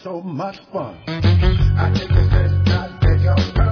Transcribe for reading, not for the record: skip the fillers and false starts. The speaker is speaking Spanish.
so much fun. I think it's just not take your turn.